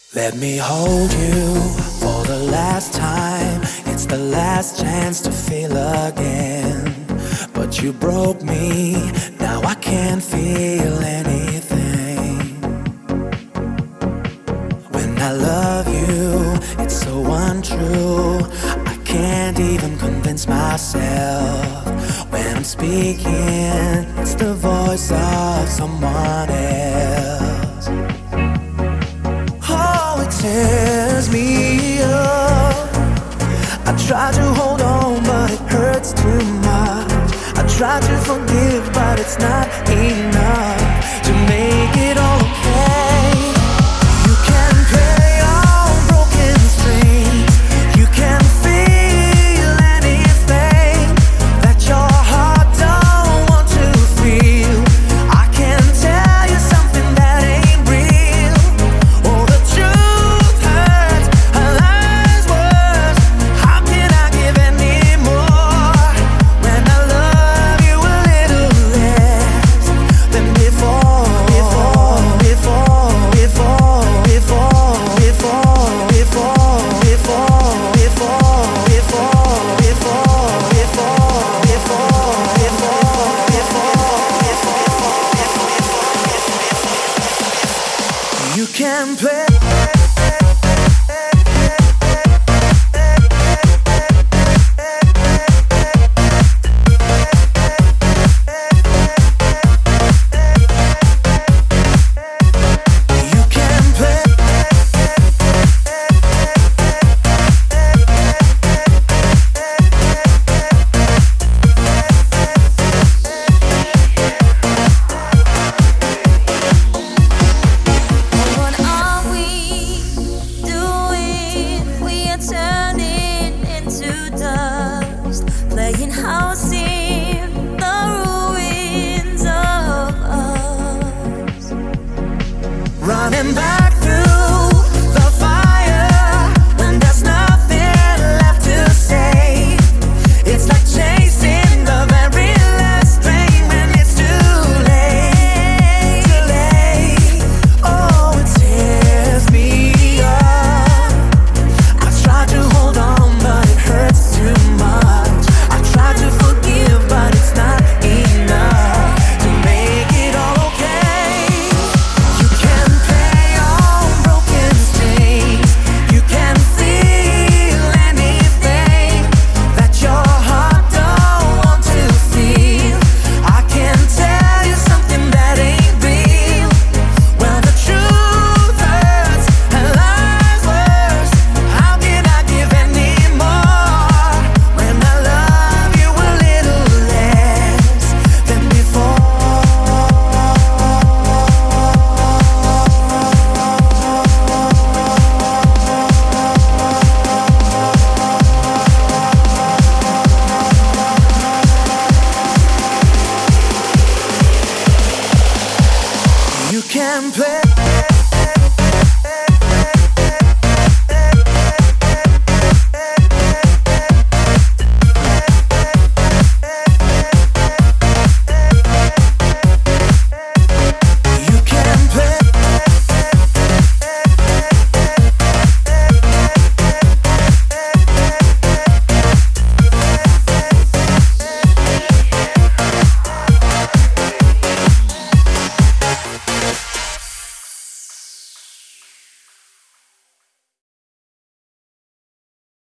Let me hold you for the last time. It's the last chance to feel again. But you broke me, now I can't feel anything. When I love you, it's so untrue. I can't even convince myself. When I'm speaking, it's the voice of someone else. Oh, it tears me up. I try to hold on, but it hurts too much. I try to forgive, but it's not enough to make it all okay. You can play on broken strings. You can feel anything that your heart don't want to feel. I can tell you something that ain't real. Oh, the truth hurts, a lie's worse. How can I give any more when I love you a little less than before? You can play. Playing house in the ruins of us, Running back